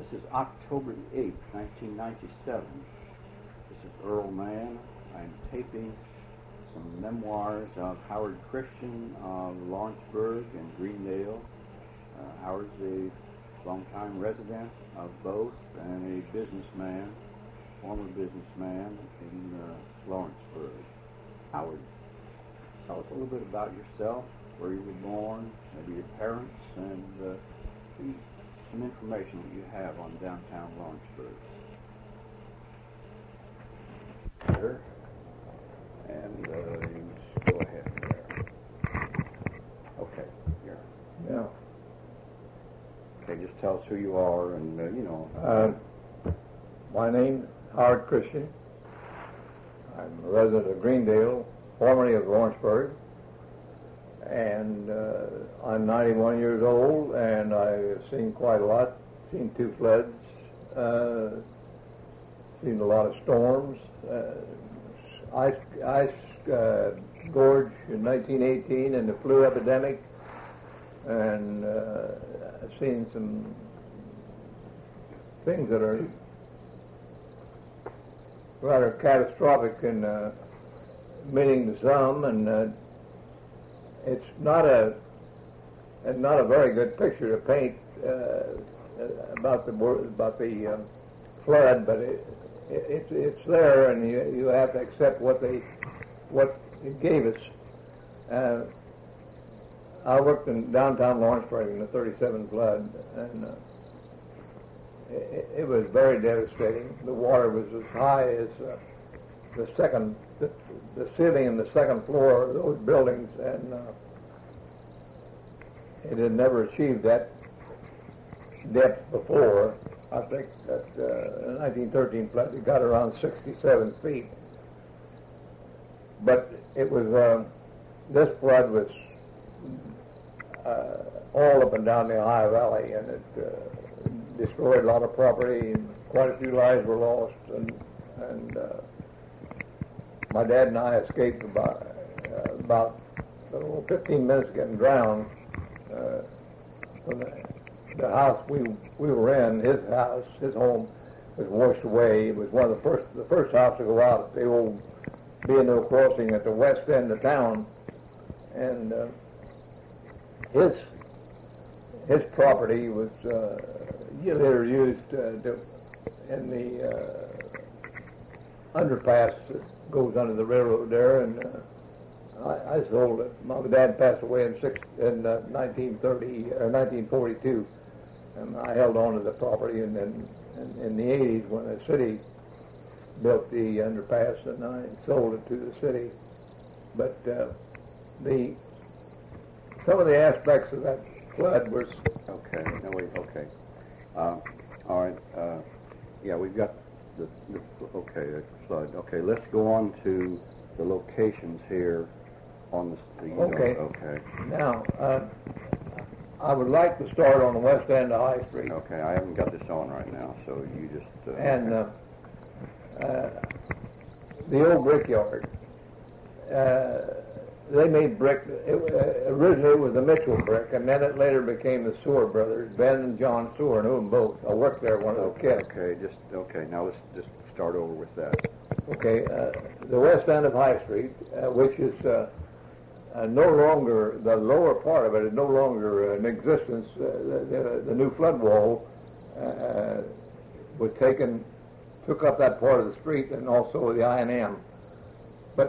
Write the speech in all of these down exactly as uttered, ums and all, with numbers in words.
This is October the eighth, nineteen ninety-seven. This is Earl Mann. I'm taping some memoirs of Howard Christian of Lawrenceburg and Greendale. Uh, Howard's a longtime resident of both and a businessman, former businessman in uh, Lawrenceburg. Howard, tell us a little bit about yourself, where you were born, maybe your parents, and uh, some information that you have on downtown Lawrenceburg. There. And uh, you just go ahead there. Okay, here. Yeah. Okay, just tell us who you are and, uh, you know. Uh, my name is Howard Christian. I'm a resident of Greendale, formerly of Lawrenceburg. And uh, I'm ninety-one years old, and I've seen quite a lot. Seen two floods, uh, seen a lot of storms. Uh, ice ice uh, gorge in nineteen eighteen, and the flu epidemic, and uh, I've seen some things that are rather catastrophic in uh, meaning to some, and uh, it's not a not a very good picture to paint uh, about the about the um, flood, but it, it, it's it's there, and you you have to accept what they what it gave us. Uh, I worked in downtown Lawrenceburg in the thirty-seven flood, and uh, it, it was very devastating. The water was as high as uh, the second. The, the ceiling and the second floor of those buildings, and uh, it had never achieved that depth before. I think that uh, in nineteen thirteen flood it got around sixty-seven feet. But it was, uh, this flood was uh, all up and down the Ohio Valley, and it uh, destroyed a lot of property, and quite a few lives were lost, and, and uh, my dad and I escaped about uh, about oh, fifteen minutes getting drowned. Uh, from the, the house we we were in, his house, his home, was washed away. It was one of the first the first house to go out at the old B and O crossing at the west end of town, and uh, his his property was uh, later used uh, to, in the uh, underpass that goes under the railroad there, and uh, I, I sold it. My dad passed away in six in uh, nineteen thirty or nineteen forty-two, and I held on to the property. And then in, in the eighties, when the city built the underpass, and I sold it to the city. But uh, the some of the aspects of that flood was okay. No wait. Okay. Uh, all right. Uh, yeah, we've got. The, the, okay, the flood. Okay, let's go on to the locations here on the. the okay. Know, okay. Now, uh, I would like to start on the west end of High Street. Okay, I haven't got this on right now, so you just. Uh, and okay. uh, uh, the old brickyard. Uh, they made brick. It, uh, originally, it was the Mitchell brick, and then it later became the Sewer brothers, Ben and John Sewer, knew them both. I worked there when I was a kid. Okay, just okay. Now let's just start over with that. Okay, uh, the west end of High Street, uh, which is uh, uh, no longer, the lower part of it is no longer in existence. Uh, the, the, the new flood wall uh, was taken, took up that part of the street, and also the I and M. But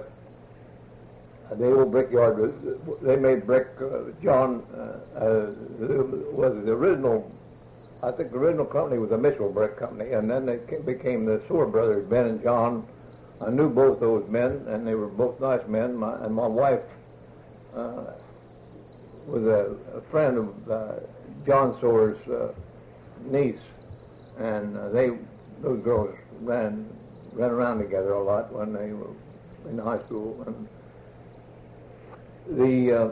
the old brickyard, they made brick. Uh, John uh, uh, was the original. I think the original company was the Mitchell Brick Company, and then they became the Sewer brothers, Ben and John. I knew both those men, and they were both nice men. My, and my wife uh, was a, a friend of uh, John Sewer's uh, niece, and uh, they those girls ran ran around together a lot when they were in high school. And the uh,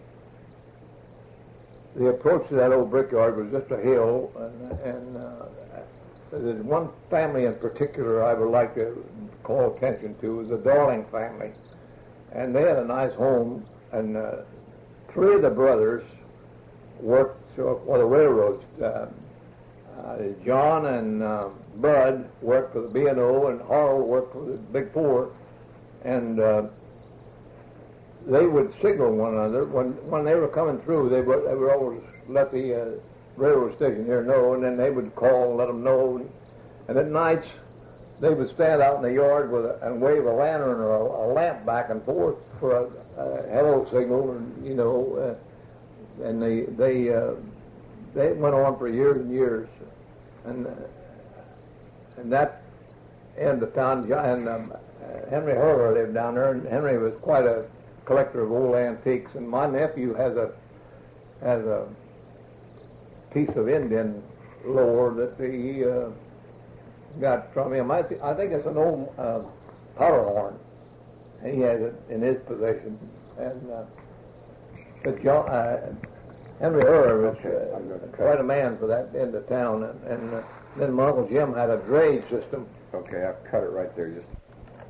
the approach to that old brickyard was just a hill, and, and uh, there's one family in particular I would like to call attention to, is the Darling family, and they had a nice home, and uh, three of the brothers worked for the railroad uh, uh, John and uh, Bud worked for the B and O, and Harold worked for the Big Four, and uh, they would signal one another when when they were coming through. They would they would always let the uh, railroad station here know, and then they would call and let them know. And at nights, they would stand out in the yard with a, and wave a lantern or a, a lamp back and forth for a, a hello signal, and you know, uh, and they they uh, they went on for years and years, and uh, and that end of town. And um, Henry Horler lived down there, and Henry was quite a collector of old antiques. And my nephew has a has a piece of Indian lore that he uh, got from him. I, th- I think it's an old uh, powder horn, and he has it in his possession. And uh, but John, uh, Henry Horler was uh, quite a man for that end of town. And, and uh, then my Uncle Jim had a drainage system. Okay, I've cut it right there. Just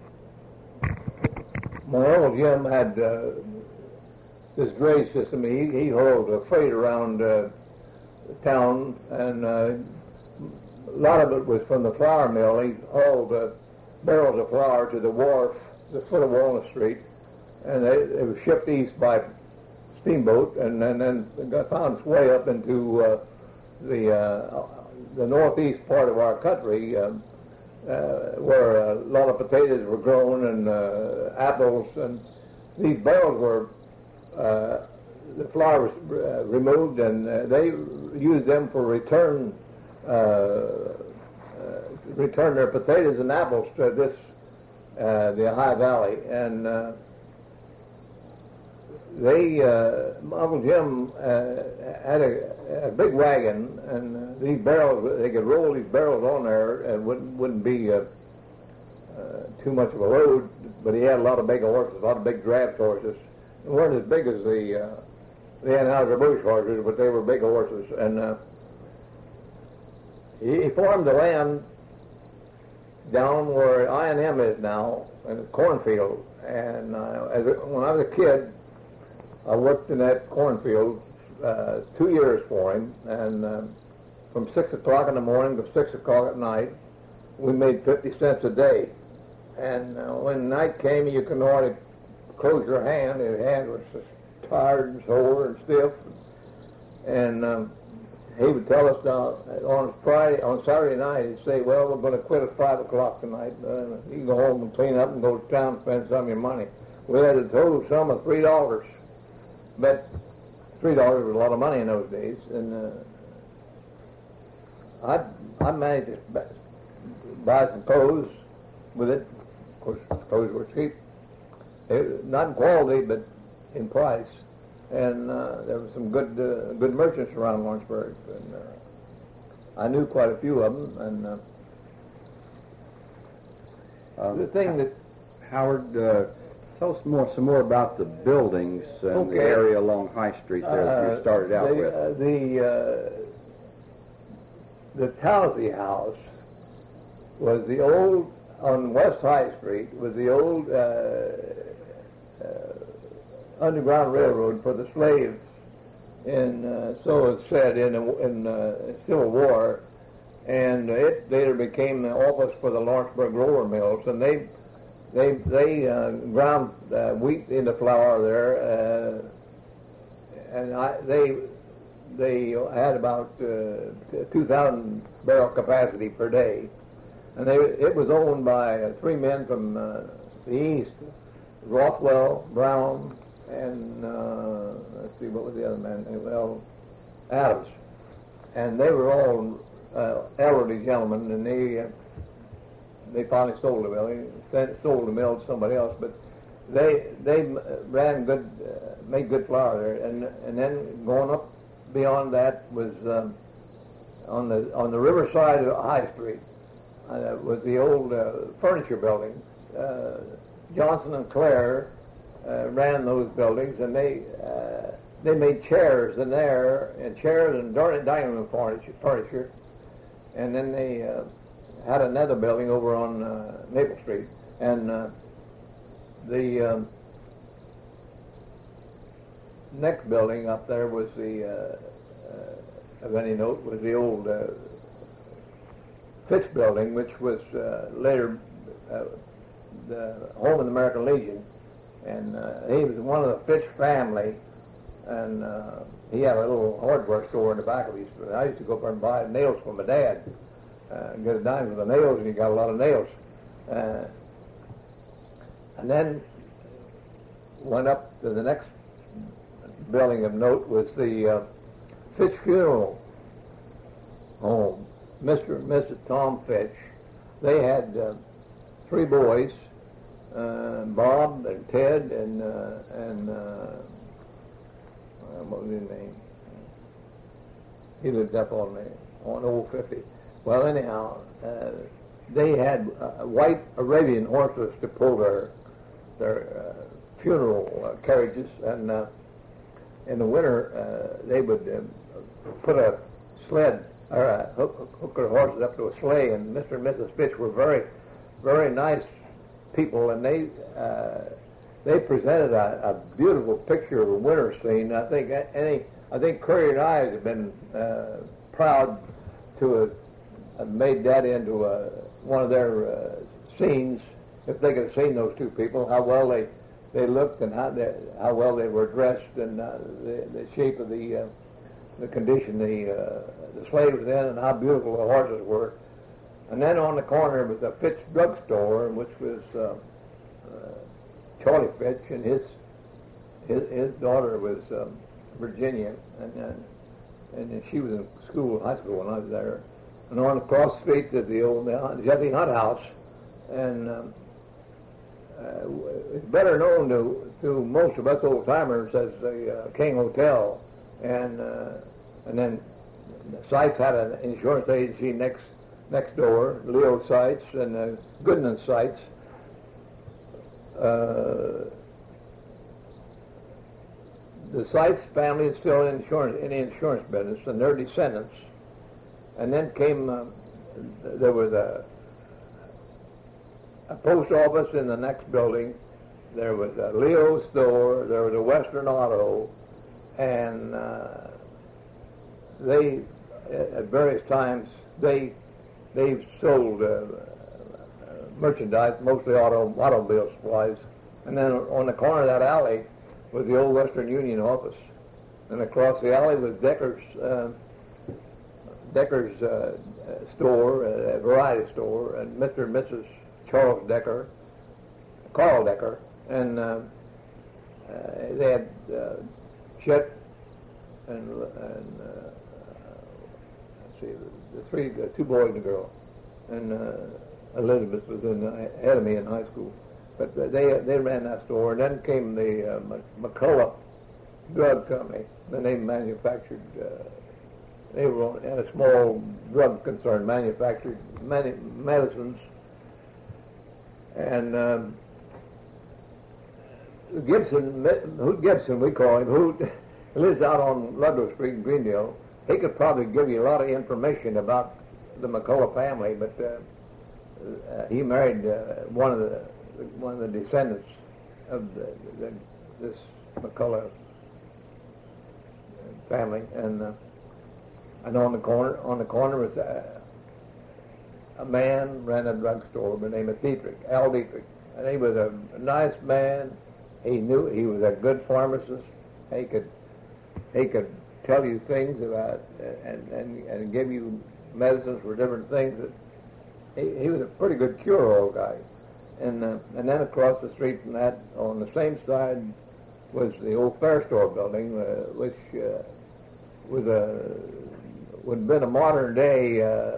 My Uncle Jim had uh, this drainage system. He, he hauled a freight around uh, town, and uh, a lot of it was from the flour mill. He hauled uh, barrels of flour to the wharf, the foot of Walnut Street, and they, it was shipped east by steamboat, and, and then it got found its way up into uh, the uh, the northeast part of our country, um, uh, where a lot of potatoes were grown and uh, apples, and these barrels were uh, the flour was uh, removed, and uh, they used them for return uh, uh, return their potatoes and apples to this uh, the Ohio Valley, and uh, they uh, Uncle Jim uh, had a, a big wagon, and uh, these barrels, they could roll these barrels on there and wouldn't wouldn't be uh, uh, too much of a load, but he had a lot of big horses, a lot of big draft horses. They weren't as big as the uh, the Anheuser-Busch horses, but they were big horses, and uh, he, he farmed the land down where I and M is now, in the cornfield. And uh, as a, when I was a kid, I worked in that cornfield uh, two years for him, and uh, from six o'clock in the morning to six o'clock at night, we made fifty cents a day. And uh, when night came, you could hardly close your hand. Your hand was just tired and sore and stiff. And um, he would tell us uh, on Friday, on Saturday night, he'd say, "Well, we're going to quit at five o'clock tonight. Uh, you can go home and clean up and go to town and spend some of your money." We had a total sum of three dollars. But three dollars was a lot of money in those days, and uh, I I managed to buy some clothes with it. Of course, clothes were cheap, it, not in quality, but in price. And uh, there were some good uh, good merchants around Lawrenceburg, and uh, I knew quite a few of them. And uh, um, the thing that Howard. Uh, Tell us more, some more about the buildings and okay. the area along High Street there that uh, you started out the, with. Uh, the uh, the Towsey House was the old, on West High Street, was the old uh, uh, Underground Railroad for the slaves, and uh, so it's said in the in, uh, Civil War, and it later became the office for the Lawrenceburg roller mills, and they They they uh, ground uh, wheat into flour there, uh, and I, they they had about uh, two thousand barrel capacity per day, and they it was owned by uh, three men from uh, the east, Rothwell, Brown, and uh, let's see, what was the other man? Well, Adams, and they were all uh, elderly gentlemen, and they. Uh, They finally sold the mill. They sold the mill to somebody else, but they they ran good, uh, made good flour there. And and then going up beyond that was um, on the on the riverside of High Street uh, was the old uh, furniture building. Uh, Johnson and Clare uh, ran those buildings, and they uh, they made chairs in there, and chairs and dining room furniture, furniture, and then they. Uh, had another building over on uh, Maple Street, and uh, the um, next building up there was the, uh, uh, of any note, was the old uh, Fitch Building, which was uh, later uh, the home of the American Legion. And uh, he was one of the Fitch family, and uh, he had a little hardware store in the back of his. I used to go up there and buy nails for my dad, uh, get a dime for the nails, and he got a lot of nails. Uh, and then went up to the next building of note was the uh, Fitch Funeral Home. Mister and Missus Tom Fitch. They had uh, three boys, uh, Bob and Ted and uh, and uh, what was his name? He lived up on the on Old fifty. Well, anyhow, uh, they had uh, white Arabian horses to pull their their uh, funeral uh, carriages, and uh, in the winter uh, they would uh, put a sled or uh, hook, hook their horses up to a sleigh, and Mister and Missus Fitch were very, very nice people, and they uh, they presented a, a beautiful picture of a winter scene. I think any, I think Currier and I have been uh, proud to have, have made that into a, one of their uh, scenes. If they could have seen those two people, how well they they looked and how they, how well they were dressed, and uh, the, the shape of the uh, the condition the uh, the sleigh was in, and how beautiful the horses were. And then on the corner was a Fitch drugstore, which was uh, uh, Charlie Fitch, and his his, his daughter was um, Virginia, and, and and she was in school, high school when I was there. And on across the street is the old Jesse Hunt House, and um, uh, it's better known to to most of us old timers as the uh, King Hotel. And uh, and then Seitz had an insurance agency next next door, Leo Seitz and uh, Goodman Seitz. Uh, the Seitz family is still in insurance in the insurance business, and their descendants. And then came uh, there was a, a post office in the next building. There was a Leo store. There was a Western Auto. And uh, they, at various times, they they've sold uh, uh, merchandise, mostly auto automobile supplies. And then on the corner of that alley was the old Western Union office, and across the alley was Decker's uh, Decker's uh, store, a variety store, and Mister and Missus Charles Decker, Carl Decker, and uh, uh, they had. Uh, Chet and, and uh, let's see, the, the three, the two boys and a girl, and uh, Elizabeth was in ahead of me in high school. But they they ran that store, and then came the uh, McCullough Drug Company. Then they manufactured. Uh, they were had a small drug concern, manufactured many medicines, and. Um, Gibson, who Gibson we call him, who lives out on Ludlow Street in Greendale, he could probably give you a lot of information about the McCullough family, but uh, uh, he married uh, one of the one of the descendants of the, the, this McCullough family, and uh, and on the corner on the corner was a, a man ran a drugstore by the name of Dietrich, Al Dietrich, and he was a nice man. He knew he was a good pharmacist. He could he could tell you things about and, and, and give you medicines for different things. That he, he was a pretty good cure-all guy. And uh, and then across the street from that, on the same side, was the old Fair Store building, uh, which uh, was a would have been a modern day uh,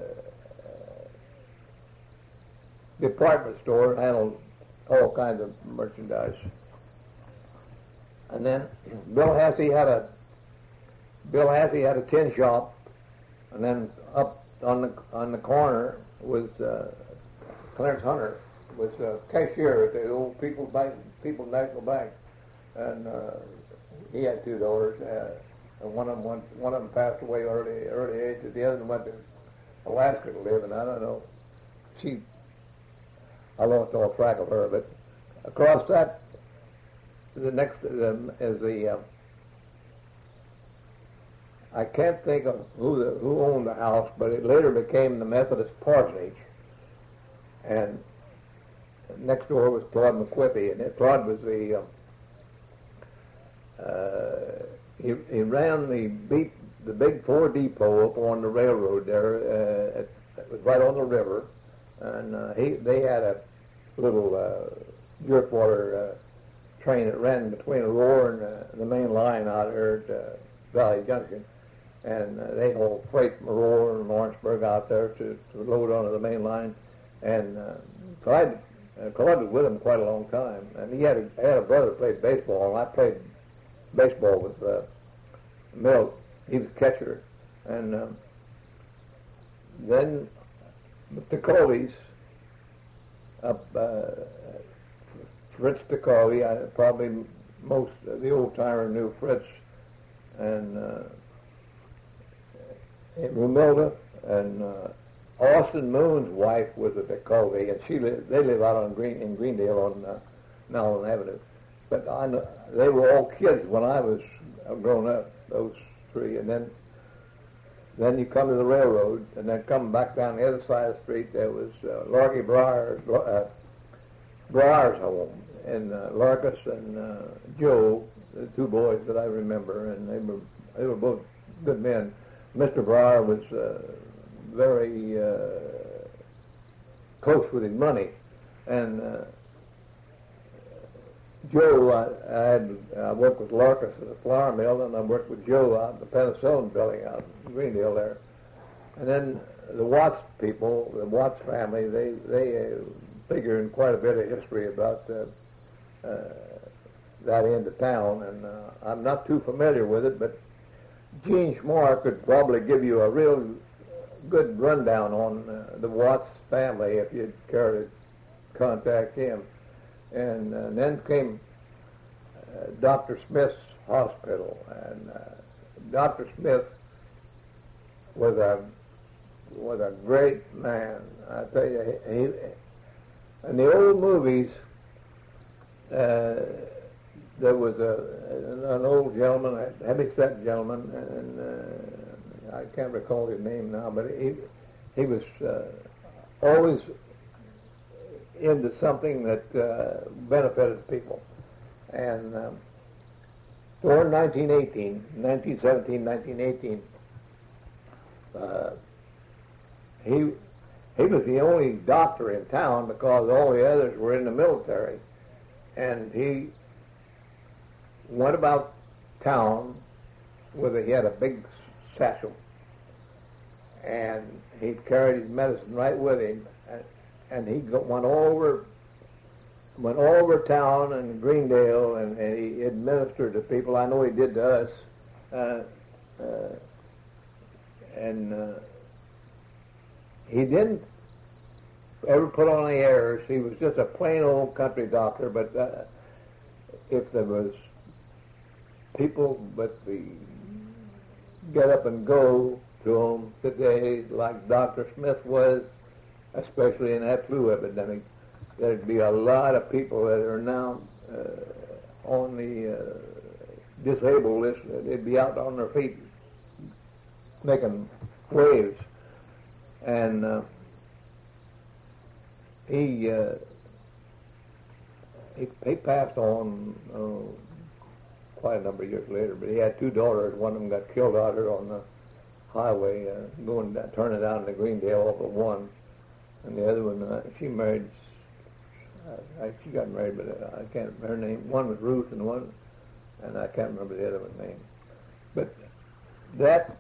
department store, handled all kinds of merchandise. And then Bill Hassey had a Bill Hassey had a tin shop, and then up on the on the corner was uh, Clarence Hunter was a cashier at the old People's Bank, People's National Bank, and uh, he had two daughters. Uh, and one of them went, one of them passed away early early age. The other one went to Alaska to live, and I don't know. She I lost all track of her, but across that, the next um, is the, uh, I can't think of who the, who owned the house, but it later became the Methodist Parsonage. And next door was Claude McQuippy, and Claude was the uh, uh, he, he ran the beat, the big Ford depot up on the railroad there. Uh, it, it was right on the river, and uh, he they had a little uh, jerkwater uh, train that ran between Aurora and uh, the main line out there at uh, Valley Junction. And uh, they hauled freight from Aurora and Lawrenceburg out there to, to load onto the main line. And uh, so I uh, colluded with him quite a long time. And he had a, had a brother who played baseball, and I played baseball with uh, Milt. He was catcher. And um, then the Colleys, up, uh, Fritz DeCovey, I, probably most of the old-timer knew Fritz, and uh, Romilda, and uh, Austin Moon's wife was a DeCovey, and she lived, they live out on Green in Greendale on uh, Nowland Avenue. But I know, they were all kids when I was growing up, those three. And then then you come to the railroad, and then come back down the other side of the street, there was uh, Larky Briar's, uh, Briar's home, and uh, Larkus and uh, Joe, the two boys that I remember, and they were they were both good men. Mister Briar was uh, very uh, close with his money, and uh, Joe, I, I had I worked with Larkus at the flour mill, and I worked with Joe out in the penicillin building out in Greendale there. And then the Watts people, the Watts family, they they uh, figure in quite a bit of history about uh, uh, that end of town, and uh, I'm not too familiar with it, but Gene Schmar could probably give you a real good rundown on uh, the Watts family if you'd care to contact him. And, uh, and then came uh, Doctor Smith's hospital, and uh, Doctor Smith was a was a great man. I tell you, he, he, in the old movies, uh, there was a, an old gentleman, a heavy-set gentleman, and uh, I can't recall his name now, but he he was uh, always into something that uh, benefited people. And um, during nineteen eighteen, nineteen seventeen, nineteen eighteen, uh, he he was the only doctor in town because all the others were in the military, and he went about town with a, he had a big satchel, and he carried his medicine right with him, and, and he go, went all over went all over town in Greendale, and, and he administered to people. I know he did to us, uh, uh, and uh, he didn't ever put on any airs. He was just a plain old country doctor, but uh, if there was people with the get up and go to him today, like Doctor Smith was, especially in that flu epidemic, there'd be a lot of people that are now uh, on the uh, disabled list. They'd be out on their feet making waves. And uh, he, uh, he he passed on uh, quite a number of years later, but he had two daughters. One of them got killed out here on the highway, uh, going down, turning down to Greendale off of one, and the other one, uh, she married, uh, she got married, but uh, I can't remember her name. One was Ruth, and one, and I can't remember the other one's name. But that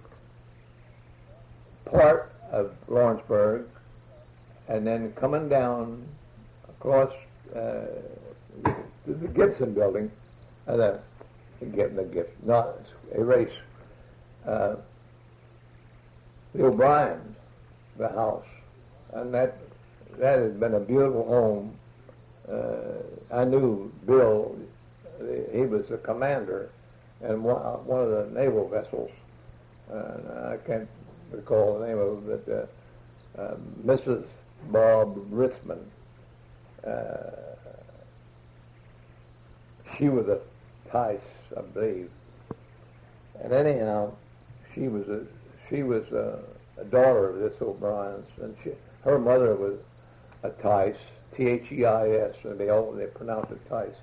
part of Lawrenceburg, and then coming down across uh, the, the Gibson building, uh, the, the, the Gibson, not erase, uh, the O'Brien's, the house, and that that has been a beautiful home. Uh, I knew Bill, he was the commander in one, one of the naval vessels, and I can't recall the name of it, but uh, uh, Missus Bob Ritzman, uh, she was a Tice, I believe. And anyhow, she was a she was a, a daughter of this O'Brien's, and she, her mother was a Tice, T H E I S, and they all they pronounce it Tice.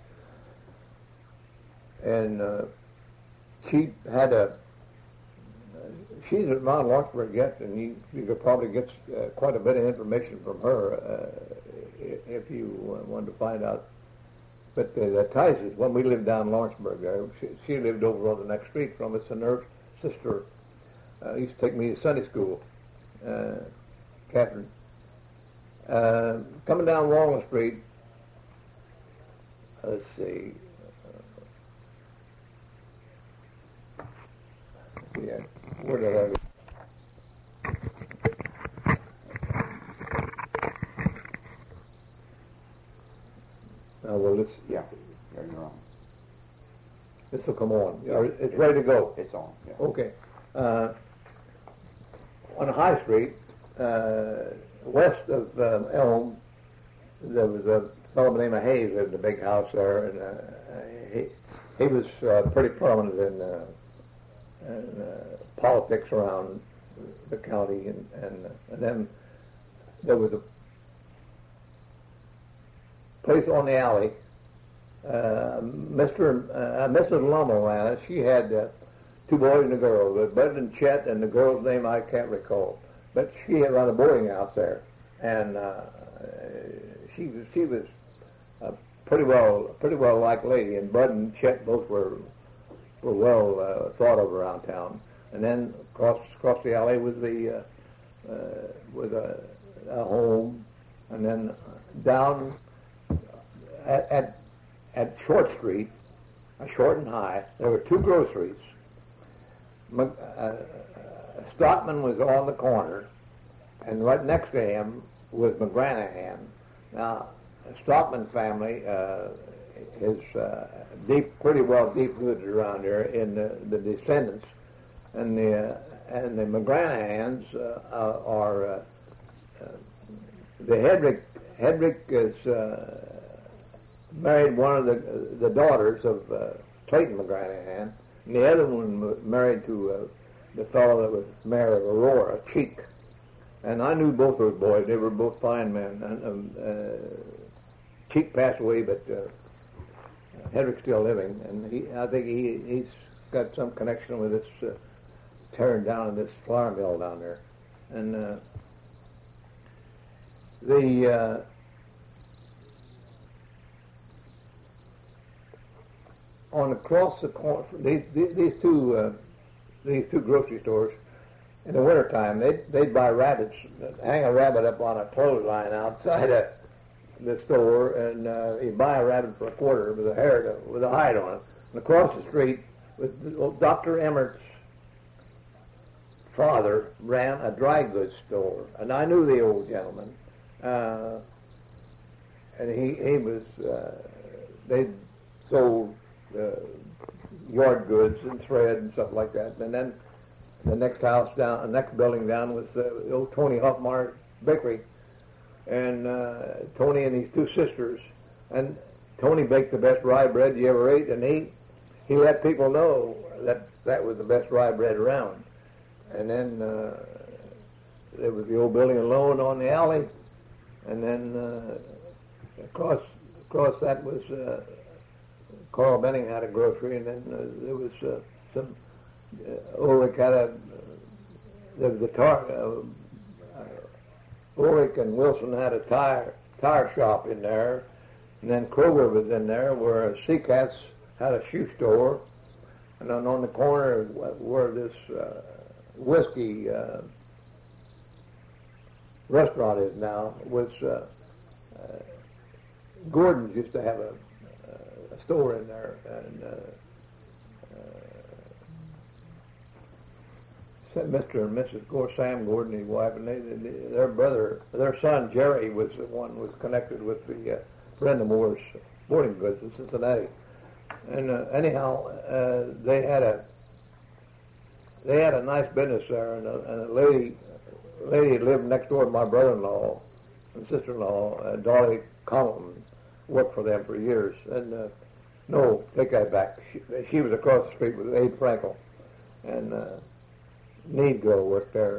And uh, she had a. She's around Lawrenceburg yet, and you, you could probably get uh, quite a bit of information from her uh, if you wanted to find out. But uh, the Tices, when we lived down in Lawrenceburg there, she, she lived over on the next street from us, and her sister uh, used to take me to Sunday school, uh, Catherine. Uh, coming down Walnut Street, let's see, uh, yeah, where did I go? Uh, well, this, Yeah, yeah, you're on. this will come on. Yeah, It's it's- ready to go. It's on, yeah. Okay. Uh, on High Street, uh, west of um, Elm, there was a fellow by the name of Hayes lived in a big house there, and uh, he he was uh, pretty prominent in, uh, in uh, politics around the county, and, and, and then there was a place on the alley. Uh, Mister Uh, Missus Lummel ran it. She had uh, two boys and a girl, Bud and Chet, and the girl's name I can't recall. But she had run a boarding house there, and uh, she was she was a pretty well pretty well liked lady. And Bud and Chet both were were well uh, thought of around town. And then across across the alley was the uh, uh, was a, a home, and then down at, at at Short Street, uh, Short and High, there were two groceries. Uh, Stockman was on the corner, and right next to him was McGranahan. Now, the Stockman family uh, is uh, deep, pretty well deep-rooted around here in the, the descendants, and the uh, and the McGranahans uh, are uh, uh, the Hedrick. Hedrick is uh, married one of the the daughters of uh, Clayton McGranahan, and the other one was married to uh, the fellow that was mayor of Aurora, Cheek. And I knew both those boys. They were both fine men. And, um, uh, Cheek passed away, but uh, Hedrick's still living. And he, I think he, he's got some connection with this uh, tearing down of this flour mill down there. And uh, the... Uh, on across the corner, these, these, these two uh, these two grocery stores, in the wintertime, they'd, they'd buy rabbits, hang a rabbit up on a clothesline outside of the store, and uh, you'd buy a rabbit for a quarter with a hair to, with a hide on it. And across the street, with Doctor Emmert's father ran a dry goods store, and I knew the old gentleman, uh, and he he was uh, they sold Uh, yard goods and thread and stuff like that. And then the next house down, the next building down was uh, the old Tony Huffmeyer Bakery. And uh, Tony and his two sisters. And Tony baked the best rye bread you ever ate, and he, he let people know that that was the best rye bread around. And then uh, there was the old building alone on the alley. And then uh, across, across that was... Uh, Carl Benning had a grocery, and then uh, there was uh, some, uh, Ulrich had a, uh, the, the tar, uh, uh, Ulrich and Wilson had a tire, tire shop in there, and then Kroger was in there, where Seacats had a shoe store, and then on the corner where this uh, whiskey uh, restaurant is now was uh, uh, Gordon's used to have a store in there, and uh, uh, Mister and Missus Gore, Sam Gordon, his wife, and they, they, their brother, their son Jerry was the one was connected with the uh, Brenda Moore's sporting goods in Cincinnati. And uh, anyhow, uh, they had a they had a nice business there, and a, and a lady lady lived next door to my brother-in-law and sister-in-law, uh, Dolly Collin, worked for them for years, and. Uh, No, take that back. She, she was across the street with Abe Frankel. And uh, Negro worked there.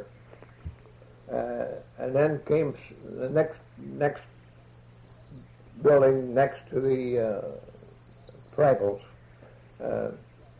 Uh, and then came the next next building next to the uh, Frankels uh,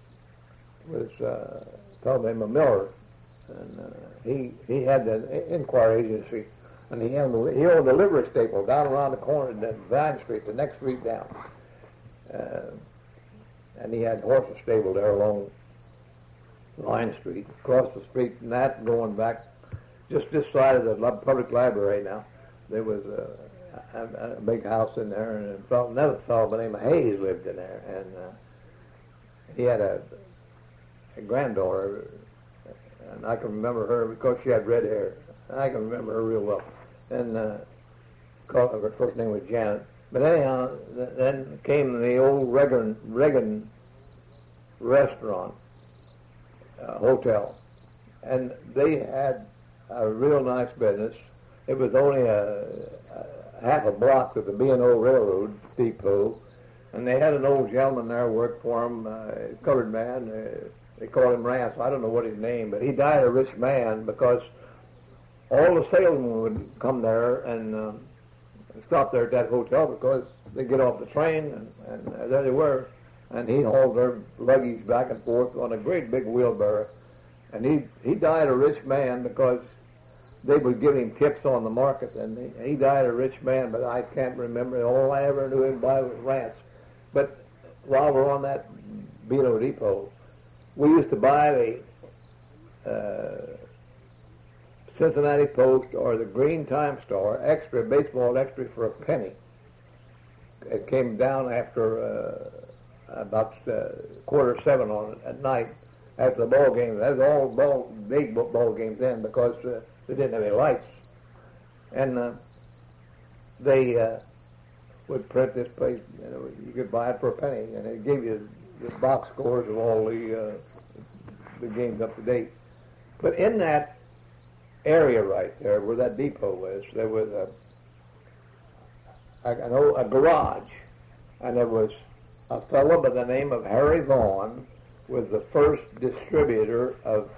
was uh, a fellow named Miller, and uh, he he had the inquiry agency, and he owned he owned a livery stable down around the corner in Vine Street, the next street down, uh, and he had horses stable there along Vine Street, across the street, and that going back. Just this side of the public library now, there was a, a, a big house in there, and another fellow by the name of Hayes lived in there, and uh, he had a, a granddaughter, and I can remember her because she had red hair. I can remember her real well, and uh, called, her first name was Janet. But anyhow, then came the old Reagan, Reagan restaurant, uh, hotel, and they had a real nice business. It was only a, a half a block of the B and O Railroad depot, and they had an old gentleman there work for him, uh, a colored man. Uh, they called him Rance. I don't know what his name, but he died a rich man because all the salesmen would come there and uh, stop there at that hotel because they'd get off the train, and, and uh, there they were, and he hauled their luggage back and forth on a great big wheelbarrow. And he he died a rich man because they would give him tips on the market, and he, he died a rich man, but I can't remember. All I ever knew him by was Rance. But while we're on that B and O depot, we used to buy the uh, Cincinnati Post or the Green Time Star, extra, baseball extra for a penny. It came down after uh, about uh, quarter seven on at night after the ball game. That was all ball, big ball games then because uh, they didn't have any lights. And uh, they uh, would print this place, you know, you could buy it for a penny, and it gave you the box scores of all the uh, the games up to date. But in that area right there where that depot was, there was a, a, an old, a garage, and there was a fellow by the name of Harry Vaughn was the first distributor of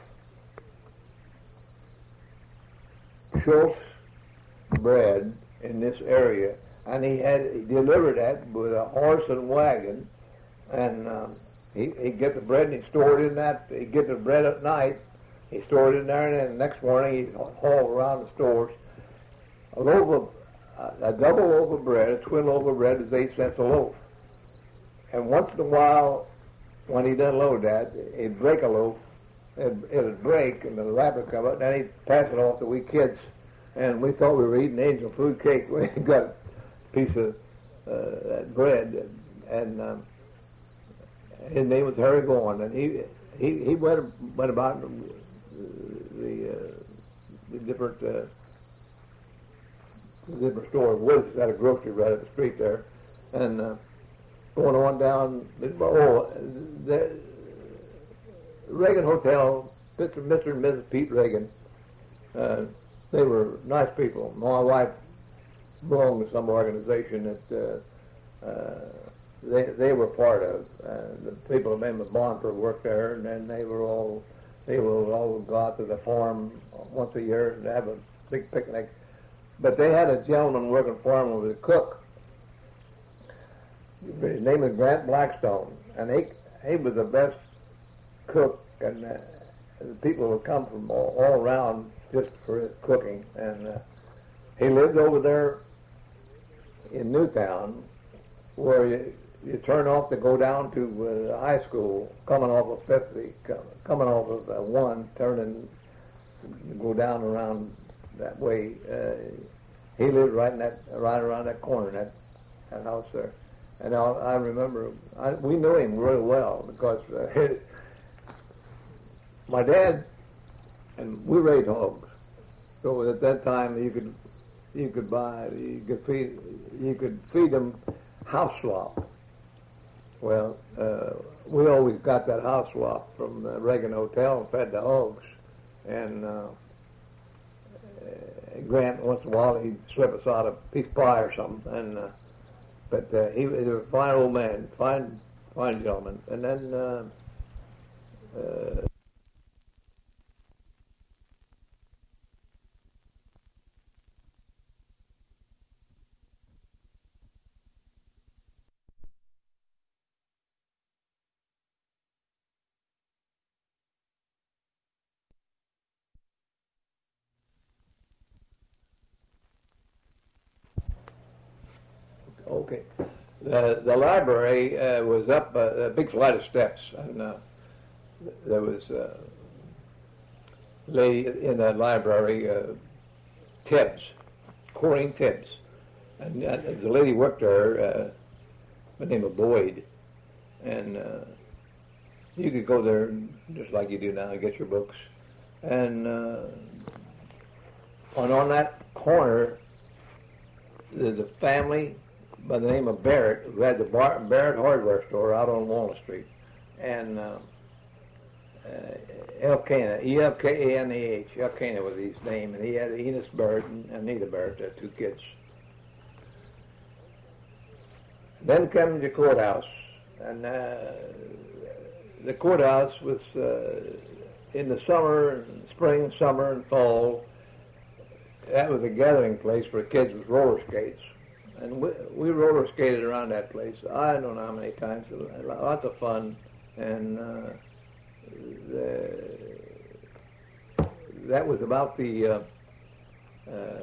Schultz bread in this area, and he had he delivered that with a horse and wagon, and um, he he'd get the bread and he'd store it in that. He'd get the bread at night, he stored it in there, and then the next morning he'd haul around the stores. A loaf of a double loaf of bread, a twin loaf of bread is eight cents a loaf, and once in a while, when he'd unload that, he'd break a loaf. It would break, and the wrapper would come out, and then he'd pass it off to we kids. And we thought we were eating angel food cake. We got a piece of uh, that bread, and, and um, his name was Harry Vaughn, and he he he went went about the the, uh, the different uh, the different stores. Woods had a grocery right up the street there, and uh, going on down. Oh, the Reagan Hotel, Mister Mister and Missus Pete Reagan. Uh, they were nice people. My wife belonged to some organization that uh, uh, they they were part of. Uh, the people named Bonford worked there, and then they were all they would all go out to the farm once a year and have a big picnic. But they had a gentleman working for them who was a cook. His name was Grant Blackstone, and he he was the best cook, and uh, the people would come from all, all around just for his cooking. And uh, he lived over there in Newtown, where you, you turn off to go down to uh, high school, coming off of fifty, coming off of uh, one, turning, go down around that way. Uh, he lived right in that, right around that corner, that that house there. And I, I remember, I, we knew him really well because uh, his, my dad, and we raised hogs. So at that time, you could you could buy, you could feed, you could feed them house slop. Well, uh, we always got that house slop from the Reagan Hotel and fed the hogs. And uh, Grant, once in a while, he'd slip us out a piece of pie or something. And uh, but uh, he was a fine old man, fine, fine gentleman. And then. Uh, uh, Okay. The the library uh, was up uh, a big flight of steps, and uh, there was uh, a lady in that library, uh, Tibbs, Corinne Tibbs, and uh, the lady worked there, uh, by the name of Boyd, and uh, you could go there just like you do now and get your books, and uh, on on that corner, there's a family by the name of Barrett, who had the Bar- Barrett hardware store out on Walnut Street, and uh, uh, Elkanah, E L K A N A H, Elkanah was his name, and he had Enos Barrett and Anita Barrett, their two kids. Then came the courthouse, and uh, the courthouse was uh, in the summer, and spring, summer, and fall. That was a gathering place for kids with roller skates. And we, we roller skated around that place. I don't know how many times. Lots of fun. And uh, the, that was about the uh, uh,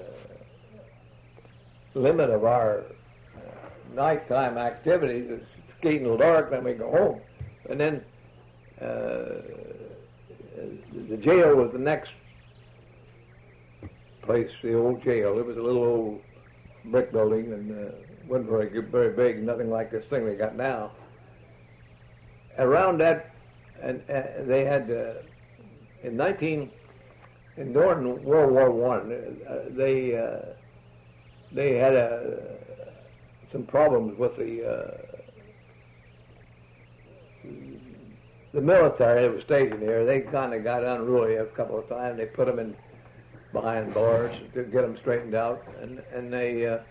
limit of our uh, nighttime activities. It's skating till dark, then we go home. And then uh, the jail was the next place, the old jail. It was a little old brick building, and uh, wasn't very good, very big, nothing like this thing they got now. Around that, and uh, they had uh, in nineteen in during World War One, uh, they uh, they had uh, some problems with the uh, the military that was stationed here. They kind of got unruly a couple of times. They put them in behind bars to get them straightened out, and and they uh,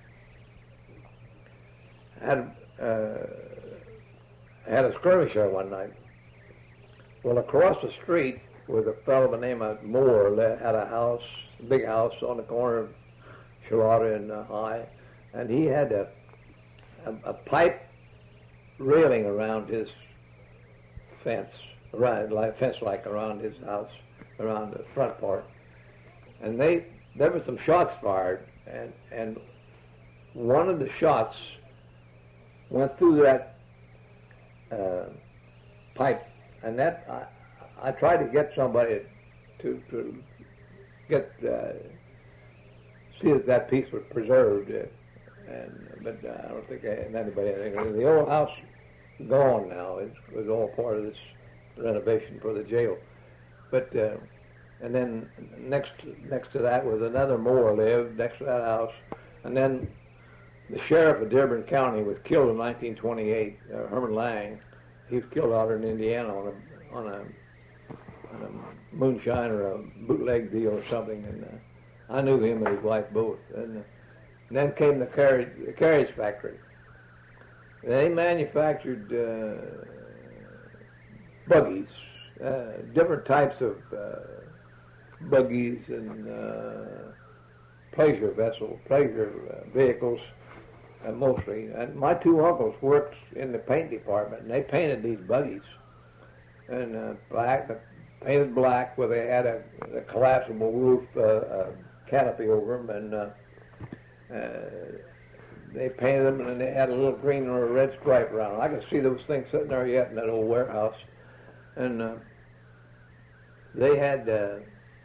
had uh, had a skirmish there one night. Well, across the street was a fellow by the name of Moore that had a house, a big house on the corner of Charlotta and uh, High, and he had a, a a pipe railing around his fence, around like fence like around his house, around the front part. And they, there were some shots fired, and, and one of the shots went through that uh, pipe, and that, I, I tried to get somebody to, to get, uh, see that that piece was preserved, uh, and, but uh, I don't think I had anybody, anything. The old house gone now. It was all part of this renovation for the jail. But, uh, and then next next to that was another Moore lived next to that house, and then the sheriff of Dearborn County was killed in nineteen twenty-eight. Uh, Herman Lang, he was killed out in Indiana on a on a, on a moonshine or a bootleg deal or something, and uh, I knew him and his wife both. And, uh, and then came the carriage the carriage factory. They manufactured uh, buggies, uh, different types of uh, buggies and uh, pleasure vessels, pleasure uh, vehicles, uh, mostly. And my two uncles worked in the paint department, and they painted these buggies. And uh, black, painted black, where they had a, a collapsible roof, uh, uh, canopy over them, and uh, uh, they painted them, and then they had a little green or a red stripe around them. I can see those things sitting there yet in that old warehouse. And uh, they had uh,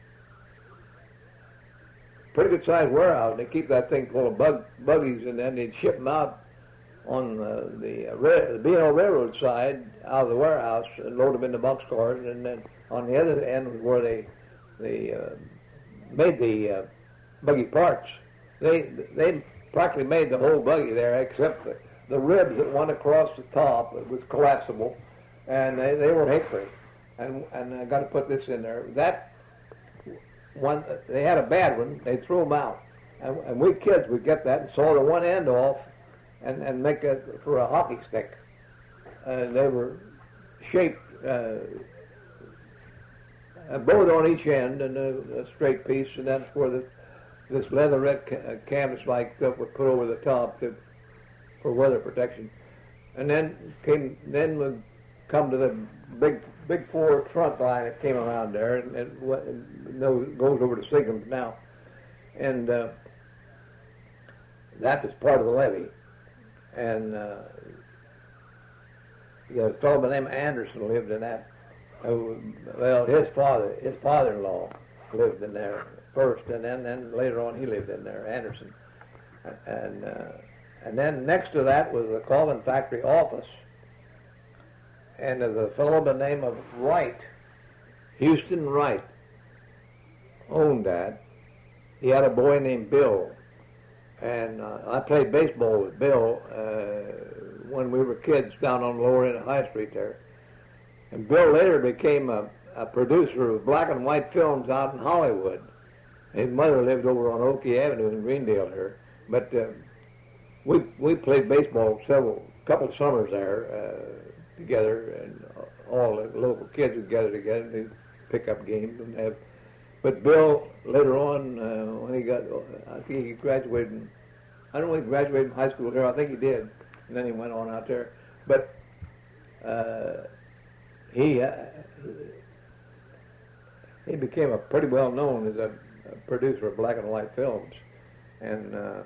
pretty good sized warehouse. They keep that thing full of bug, buggies, and then they'd ship them out on uh, the, uh, the B and O Railroad side out of the warehouse and load them into boxcars. And then on the other end was where they they uh, made the uh, buggy parts. They they practically made the whole buggy there, except the, the ribs that went across the top. It was collapsible, and they, they were hickory. And and I got to put this in there. That one, they had a bad one. They threw them out, and, and we kids would get that and saw the one end off, and and make it for a hockey stick. And they were shaped uh, a boat on each end and a, a straight piece, and that's where the this leatherette ca- canvas-like stuff was put over the top to, for weather protection. And then came then would come to the big big four trunk line that came around there, and it, it goes over to Sigums now, and uh, that was part of the levee. and uh, the fellow by the name of Anderson lived in that. Uh, well, his father, his father-in-law lived in there first, and then, then later on he lived in there, Anderson. And uh, and then next to that was the Colvin factory office, and there's a fellow by the name of Wright, Houston Wright, owned that. He had a boy named Bill, and uh, I played baseball with Bill uh, when we were kids down on Lower End of High Street there. And Bill later became a, a producer of black and white films out in Hollywood. His mother lived over on Oakey Avenue in Greendale here. But uh, we we played baseball several, couple of summers there uh, together, and all the local kids would gather together and they'd pick up games and have. But Bill later on, uh, when he got, I think he graduated. I don't know if he graduated from high school here. I think he did, and then he went on out there. But uh, he uh, he became a pretty well known as a, a producer of black and white films, and. Uh,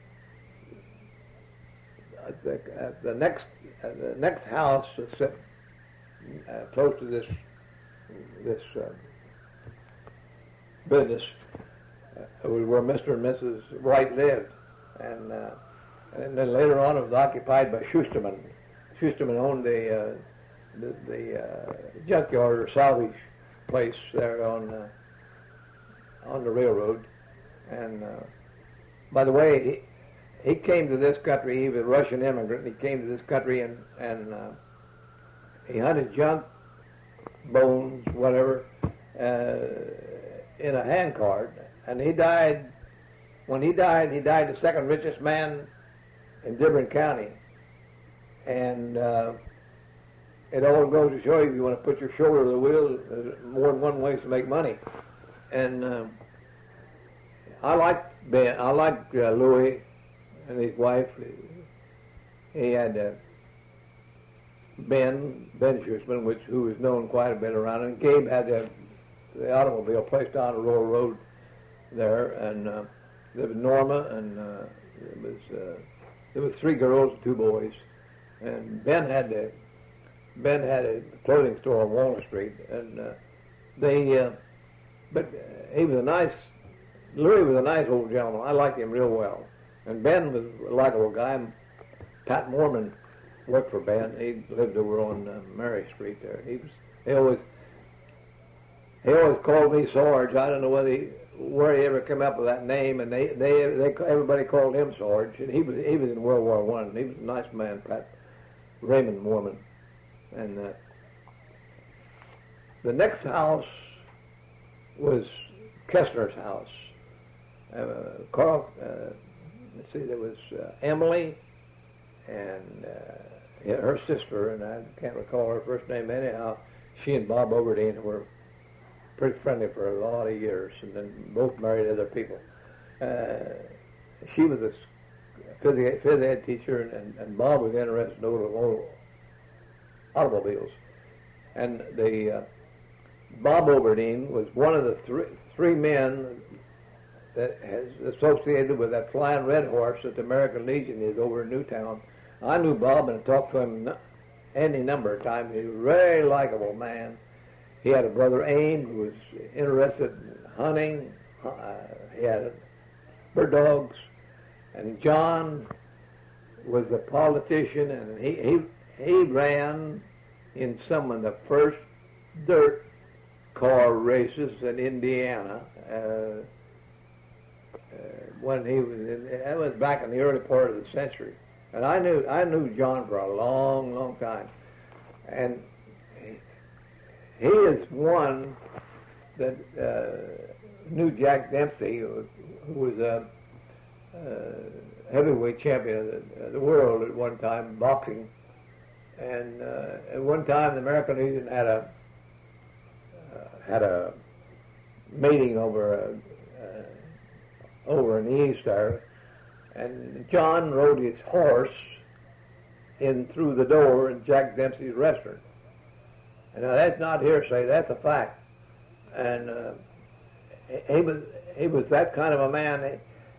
The, uh, the next uh, the next house that's uh, close to this this uh, business uh, was where Mister and Missus Wright lived, and uh, and then later on it was occupied by Schusterman. Schusterman owned the uh, the, the uh, junkyard or salvage place there on uh, on the railroad, and uh, by the way. He, He came to this country. He was a Russian immigrant. He came to this country and and uh, he hunted junk, bones, whatever, uh, in a handcart. And he died. When he died, he died the second richest man in Dearborn County. And uh, it all goes to show you, if you want to put your shoulder to the wheel, there's more than one way to make money. And uh, I like Ben. I like uh, Louis. And his wife, he had uh, Ben, Ben Schusterman, which who was known quite a bit around, and Gabe had the, the automobile place down the Royal Road there, and uh, there was Norma, and uh, there was uh, there was three girls and two boys, and Ben had the Ben had a clothing store on Walnut Street, and uh, they, uh, but he was a nice, Louis was a nice old gentleman. I liked him real well. And Ben was a likable guy. Pat Mormon worked for Ben. He lived over on uh, Mary Street there. He was. He always. He always called me Sarge. I don't know whether he, where he ever came up with that name. And they, they, they, everybody called him Sarge. And he was, he was in World War One. He was a nice man, Pat Raymond Mormon. And uh, the next house was Kessler's house. Uh, Carl. Uh, Let's see, there was uh, Emily and uh, yeah, her sister, and I can't recall her first name anyhow. She and Bob Overdine were pretty friendly for a lot of years, and then both married other people. Uh, she was a phys ed, phys ed teacher, and, and Bob was interested in old automobiles. And the uh, Bob Overdine was one of the three, three men that has associated with that flying red horse that the American Legion is over in Newtown. I knew Bob and talked to him any number of times. He was a very likable man. He had a brother, Ames, who was interested in hunting. Uh, he had bird dogs. And John was a politician, and he, he, he ran in some of the first dirt car races in Indiana. Uh, Uh, when he was, in, that was back in the early part of the century, and I knew I knew John for a long, long time, and he, he is one that uh, knew Jack Dempsey, who, who was a uh, heavyweight champion of the, uh, the world at one time, boxing, and uh, at one time the American Legion had a uh, had a meeting over a. over in the east there, and John rode his horse in through the door in Jack Dempsey's restaurant. And now that's not hearsay, that's a fact. And uh, he was he was that kind of a man.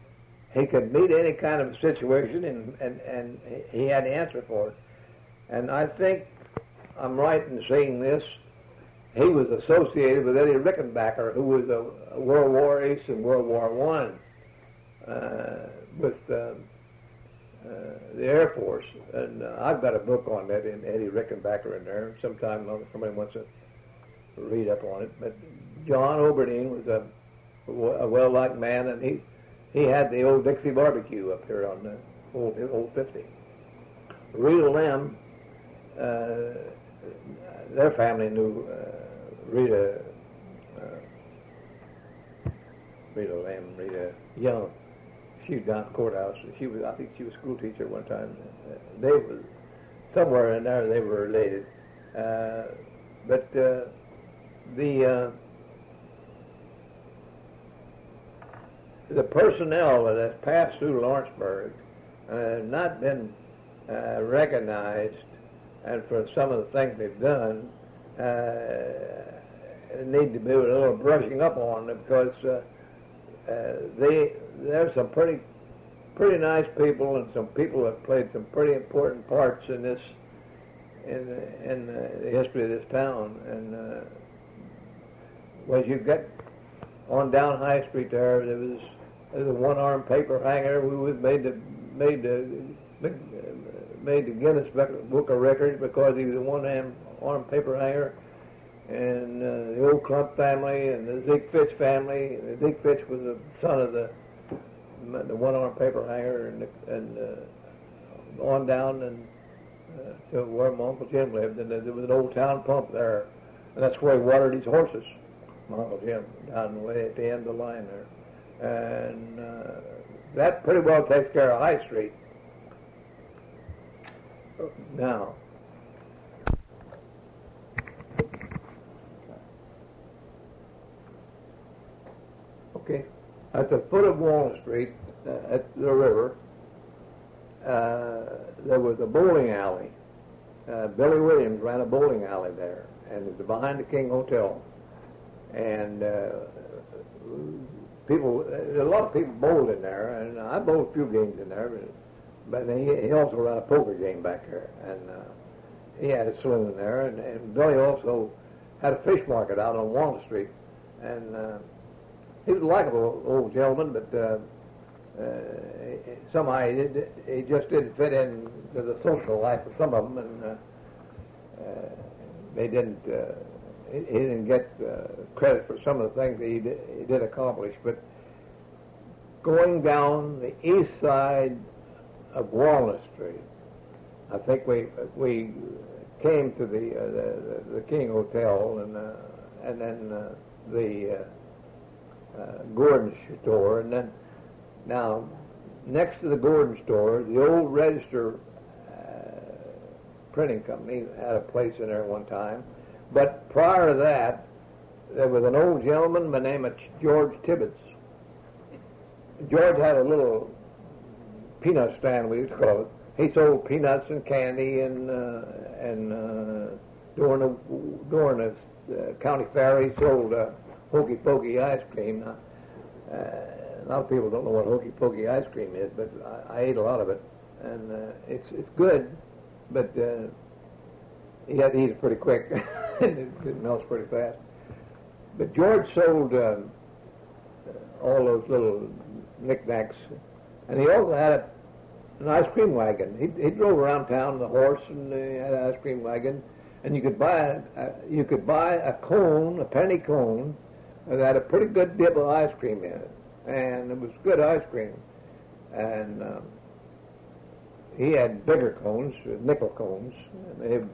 he could meet any kind of situation, and, and, and he had an answer for it. And I think I'm right in saying this. He was associated with Eddie Rickenbacker, who was a, a World War Ace in World War One uh, with uh, uh, the Air Force. And uh, I've got a book on that in Eddie Rickenbacker in there. Sometime somebody wants to read up on it. But John Oberdeen was a, a well-liked man, and he he had the old Dixie barbecue up here on the old, old fifty. Rita Lim, uh, their family knew uh, Rita, uh, Rita Lim, Rita Young. She was down at the courthouse. She was, I think she was a school teacher one time. They were, somewhere in there they were related. Uh, but uh, the uh, the personnel that has passed through Lawrenceburg uh, have not been uh, recognized, and for some of the things they've done, uh, need to be a little brushing up on them, because uh, uh, they there's some pretty pretty nice people, and some people that played some pretty important parts in this in the, in the history of this town. And uh, when you get on down High Street there, there was, there was a one-armed paper hanger who was made the made the made the Guinness Book of Records because he was a one-armed paper hanger. And uh, the old Clump family and the Zeke Fitch family. Zeke Fitch was the son of the the one-armed paper hanger, and, and uh, on down and uh, to where my Uncle Jim lived. And there was an old town pump there, and that's where he watered his horses. My Uncle Jim, down the way at the end of the line there, and uh, that pretty well takes care of High Street. Now. Okay, at the foot of Walnut Street, uh, at the river, uh, there was a bowling alley. Uh, Billy Williams ran a bowling alley there, and it was behind the King Hotel. And uh, people, a lot of people bowled in there, and I bowled a few games in there, but, but he, he also ran a poker game back there, and uh, he had a saloon there, and, and Billy also had a fish market out on Walnut Street, and uh, he was a likable old gentleman, but uh, uh, somehow he, did, he just didn't fit in to the social life of some of them, and uh, uh, they didn't. Uh, he, he didn't get uh, credit for some of the things that he did, he did accomplish. But going down the east side of Walnut Street, I think we we came to the uh, the, the King Hotel, and uh, and then uh, the. Uh, Uh, Gordon store, and then now next to the Gordon store, the old Register uh, printing company had a place in there one time. But prior to that, there was an old gentleman by the name of George Tibbets. George had a little peanut stand, we used to call it. He sold peanuts and candy, and uh, and uh, during the during the uh, county fair, he sold. Uh, Hokey Pokey ice cream. Now, uh, a lot of people don't know what Hokey Pokey ice cream is, but I, I ate a lot of it, and uh, it's it's good, but uh, you have to eat it pretty quick. it, it melts pretty fast. But George sold uh, all those little knickknacks, and he also had a, an ice cream wagon. He, he drove around town on the horse, and he had an ice cream wagon, and you could buy a, you could buy a cone, a penny cone. It had a pretty good dip of ice cream in it, and it was good ice cream. And um, he had bigger cones, nickel cones. And they,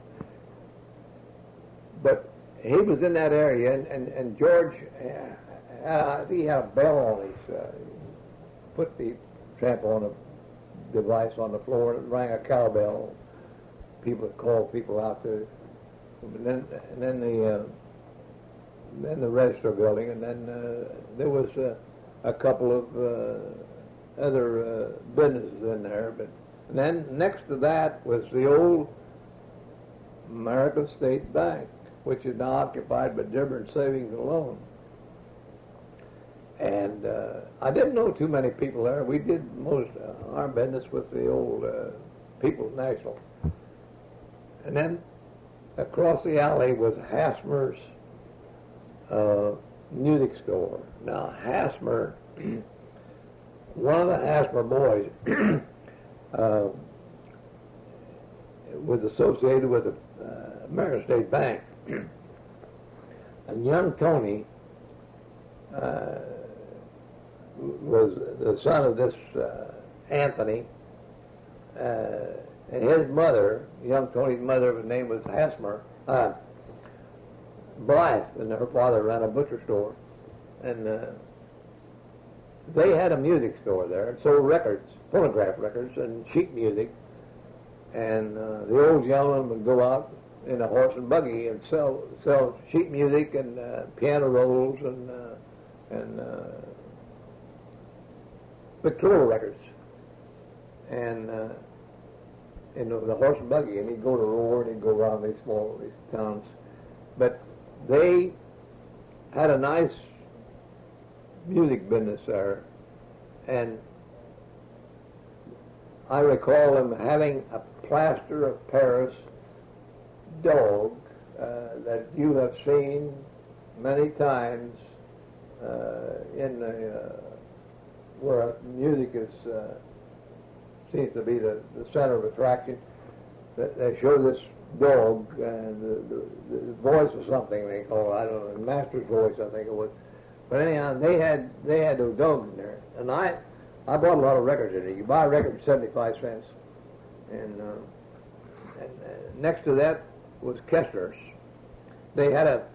but he was in that area, and, and, and George, uh, he had a bell on his uh, foot feet, trample on a device on the floor, and it rang a cowbell. People would call people out there. And then, and then the... Uh, then the Register building, and then uh, there was uh, a couple of uh, other uh, businesses in there. But and then next to that was the old American State Bank, which is now occupied by Dearborn Savings and Loan. And uh, I didn't know too many people there. We did most uh, our business with the old uh, People's National. And then across the alley was Hasmer's uh, music store. Now, Hasmer, one of the Hasmer boys uh, was associated with the uh, American State Bank. And young Tony uh, was the son of this uh, Anthony, uh, and his mother, young Tony's mother, her name was Hasmer, uh, Blythe, and her father ran a butcher store, and uh, they had a music store there, and sold records, phonograph records, and sheet music, and uh, the old gentleman would go out in a horse and buggy and sell sell sheet music and uh, piano rolls and uh, and uh, Victrola records, and uh, in the, the horse and buggy, and he'd go to Roar and he'd go around these small these towns, but they had a nice music business there, and I recall them having a plaster of Paris dog uh, that you have seen many times uh, in the uh, where music is uh, seems to be the, the center of attraction. They show this dog and the, the, the voice or something they call it. I don't know, the master's voice I think it was. But anyhow, they had they had those dogs in there, and I I bought a lot of records in there. You buy a record for seventy-five cents, and, uh, and uh, next to that was Kessler's. They had a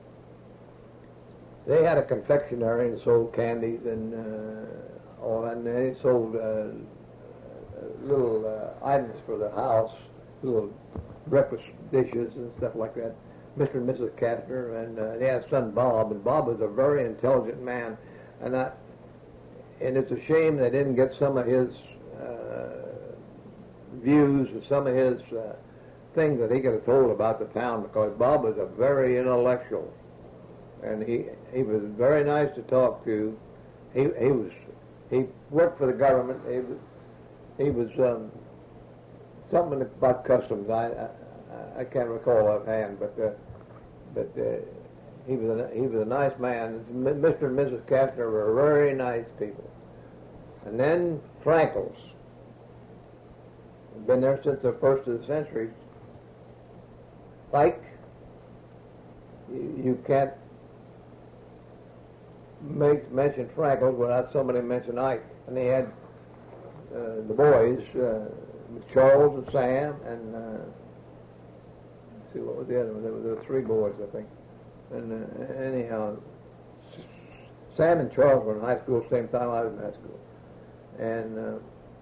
they had a confectionery and sold candies and uh, all, and they sold uh, little uh, items for the house, little breakfast dishes and stuff like that. Mister and Missus Kastner, and uh, they had a son Bob, and Bob was a very intelligent man, and I, and it's a shame they didn't get some of his uh, views and some of his uh, things that he could have told about the town, because Bob was a very intellectual, and he he was very nice to talk to. He he was he worked for the government. He was he was um, something about customs. I, I I can't recall offhand, but uh, but uh, he was a, he was a nice man. Mister and Missus Kastner were very nice people. And then Frankel's been there since the first of the century. Ike, you, you can't make mention Frankel's without somebody mention Ike. And they had uh, the boys, uh, Charles and Sam, and uh, let's see, what was the other one? There were, there were three boys, I think. And uh, anyhow, Sam and Charles were in high school at the same time I was in high school. And uh,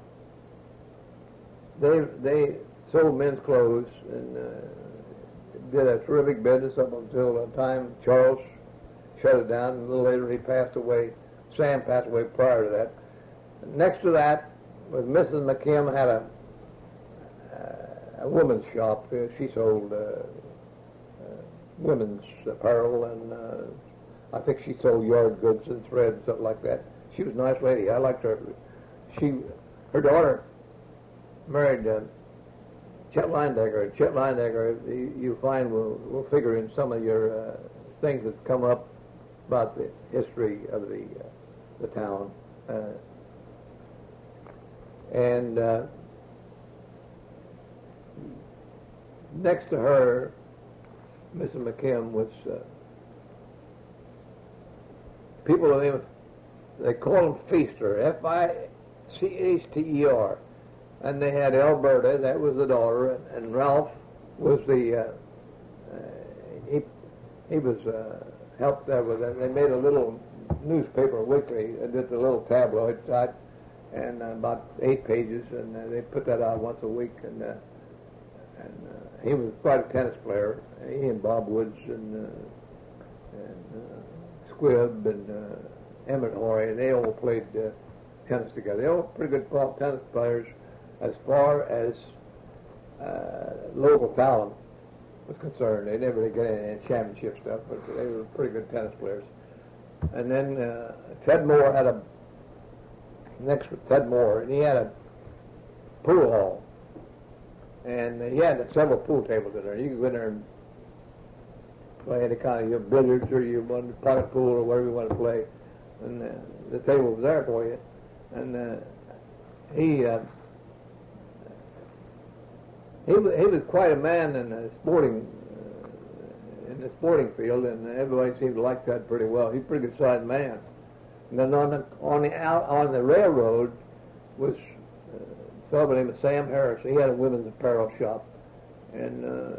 they they sold men's clothes and uh, did a terrific business up until the time Charles shut it down, and a little later he passed away. Sam passed away prior to that. Next to that was Missus McKim had a uh, a woman's shop. Uh, she sold uh, uh, women's apparel, and uh, I think she sold yard goods and thread and stuff like that. She was a nice lady. I liked her. She, her daughter married uh, Chet Leindecker. Chet Leindecker, you, you find will will figure in some of your uh, things that come up about the history of the uh, the town. Uh, and uh, next to her, Missus McKim was uh, people named, they call him Feaster, F I C H T E R, and they had Alberta, that was the daughter, and, and Ralph was the uh, uh, he he was uh, helped there with it. They made a little newspaper weekly, and did the little tabloid side, and uh, about eight pages, and uh, they put that out once a week. And uh, and uh, he was quite a tennis player. He and Bob Woods and uh, and uh, Squibb and uh, Emmett Horry, they all played uh, tennis together. They all pretty good tennis players as far as uh, local talent was concerned. They never did get any championship stuff, but they were pretty good tennis players. And then uh, Ted Moore had a, next with Ted Moore, and he had a pool hall. And he had several pool tables in there. You could go in there and play any kind of your billiards or your pocket pool or whatever you want to play. And uh, the table was there for you. And uh, he, uh, he, was, he was quite a man in the sporting, uh, in the sporting field, and everybody seemed to like that pretty well. He's a pretty good sized man. And then on the on the out on the railroad was a fellow by the name of Sam Harris. He had a women's apparel shop, and uh,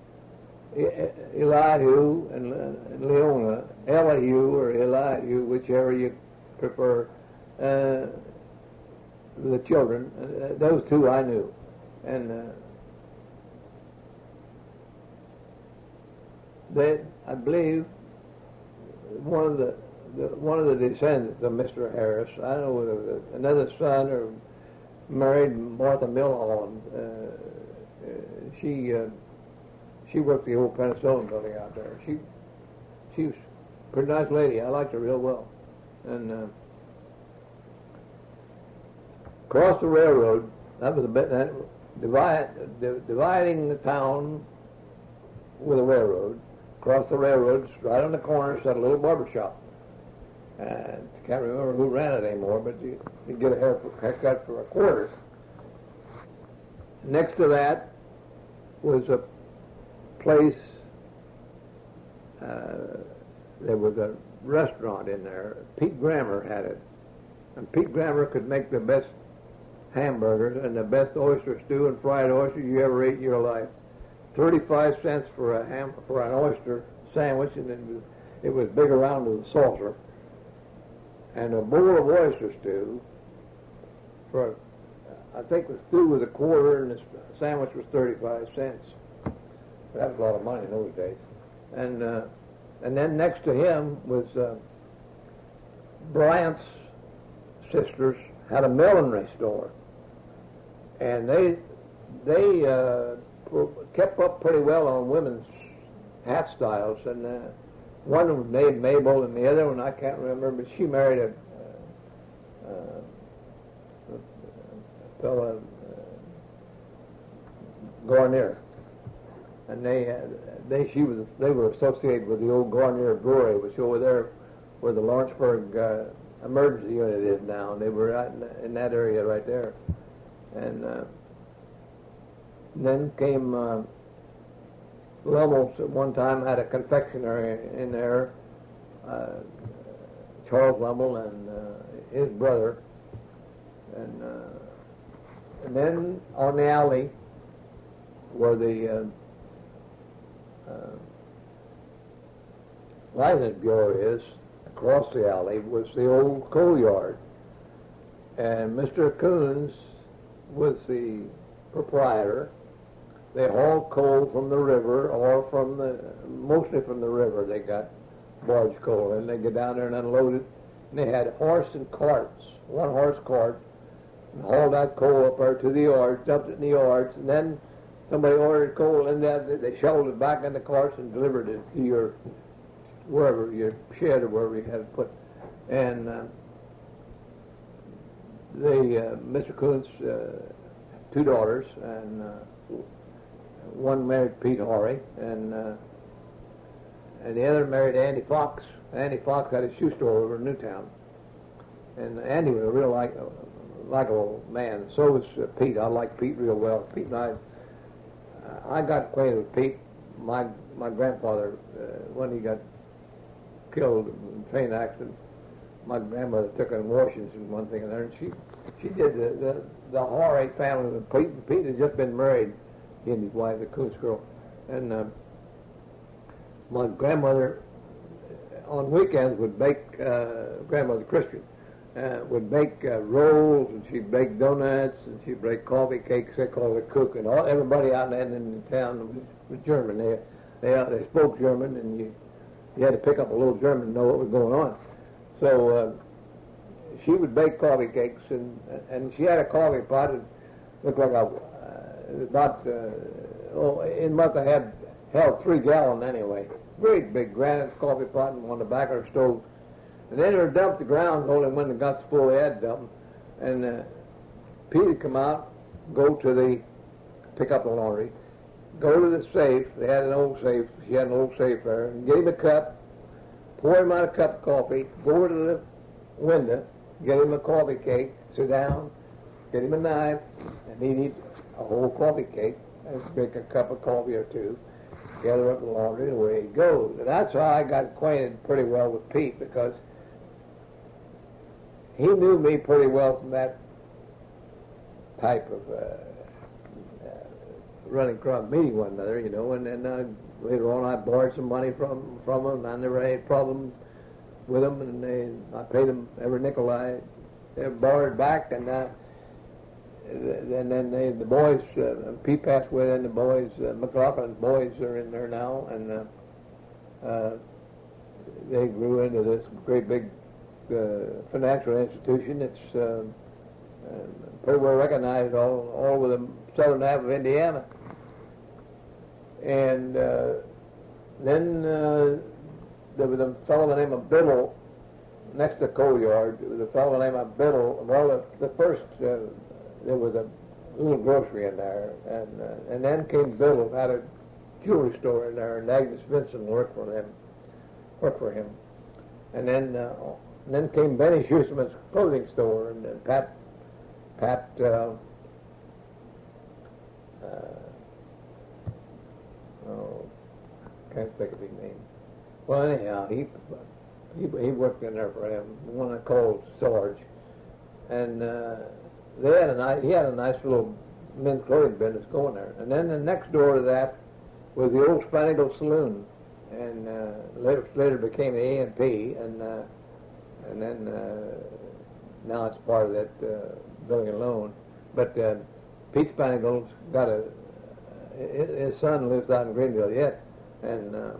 Elihu and, and Leona, Elihu or Elihu, whichever you prefer, uh, the children. Uh, those two I knew, and uh, they, I believe, one of the, the one of the descendants of Mister Harris. I don't know whether it was another son or married Martha Milholland. Uh, uh, she. Uh, She worked the old penicillin building out there. She, she was a pretty nice lady. I liked her real well. And uh, across the railroad, that was a bit that divide, dividing the town with a railroad. Across the railroad, right on the corner, sat a little barber shop. And I can't remember who ran it anymore, but you could get a hair, haircut for a quarter. Next to that was a place, uh, there was a restaurant in there. Pete Grammer had it. And Pete Grammer could make the best hamburgers and the best oyster stew and fried oysters you ever ate in your life. thirty-five cents for a ham, for an oyster sandwich, and it was, it was big around as a saucer. And a bowl of oyster stew for, I think the stew was a quarter and the sandwich was thirty-five cents. That was a lot of money in those days. And uh, and then next to him was uh, Bryant's sisters had a millinery store, and they they uh, kept up pretty well on women's hat styles. And uh, one was named Mabel, and the other one I can't remember, but she married a, uh, uh, a fellow, uh, Garnier. And they, uh, they, she was, they were associated with the old Garnier Brewery, which over there, where the Lawrenceburg uh, emergency unit is now. And they were out in, in that area right there. And, uh, and then came uh, Lummel's at one time had a confectionery in there. Uh, Charles Lummel and uh, his brother, and uh, and then on the alley where the uh, Uh, license bureau is, across the alley, was the old coal yard. And Mister Coons was the proprietor. They hauled coal from the river, or from the, mostly from the river they got barge coal, and they go down there and unload it. And they had horse and carts, one horse cart, and hauled that coal up there to the yards, dumped it in the yards, and then somebody ordered coal, and then they shoveled it back in the carts and delivered it to your, wherever, your shed or wherever you had it put. And uh, they, uh, Mister Coons, uh, two daughters, and uh, one married Pete Horry, and uh, and the other married Andy Fox. Andy Fox had a shoe store over in Newtown. And Andy was a real like, likable man. So was uh, Pete. I liked Pete real well. Pete and I I got acquainted with Pete. My my grandfather, uh, when he got killed in a train accident, my grandmother took him in Washington, one thing and another, and she she did the the, the Horry family with Pete. Pete had just been married, he and his wife, the Coons girl, and uh, my grandmother on weekends would bake. Uh, grandmother Christian uh, would bake uh, rolls, and she'd bake donuts, and she'd bake coffee cakes. They called it cook, and all everybody out in, in the town was, was German. They they uh, they spoke German, and you you had to pick up a little German to know what was going on. So uh, she would bake coffee cakes, and and she had a coffee pot that looked like a uh, about uh, oh it must have had held three gallon anyway. Great big granite coffee pot on the back of her stove. And then they were dumped the ground only when they got full they had dumped. And uh, Pete would come out, go to the, pick up the laundry, go to the safe. They had an old safe. She had an old safe there. And get him a cup, pour him out a cup of coffee, go over to the window, get him a coffee cake, sit down, get him a knife, and he'd eat a whole coffee cake and drink a cup of coffee or two, gather up the laundry, and away he goes. And that's how I got acquainted pretty well with Pete, because he knew me pretty well from that type of uh, uh, running across meeting one another, you know, and then uh, later on I borrowed some money from from them. I never had any problem with them, and they, I paid them every nickel I ever borrowed back, and uh, and then they, the boys, uh, Pete passed away, and the boys, uh, McLaughlin's boys are in there now, and uh, uh, they grew into this great big uh, financial institution. It's uh, uh, pretty well recognized all, all over the southern half of Indiana. And uh, then uh, there was a fellow by the name of Biddle next to the coal yard. There was a fellow by the name of Biddle. Well, the, the first, uh, there was a little grocery in there, and uh, and then came Biddle, had a jewelry store in there, and Agnes Vinson worked for him, worked for him. And then uh, and then came Benny Schusterman's clothing store, and, and Pat, Pat, uh, uh, oh, can't think of his name. Well, anyhow, he, he he worked in there for him, one I called Sarge, and uh, they had a nice, he had a nice little men's clothing business going there. And then the next door to that was the old Spanigle Saloon, and uh, later later became the A and P, and uh, and then uh, now it's part of that uh, building alone. But uh, Pete Spanigle's got a his son lives out in Greenville yet, and uh,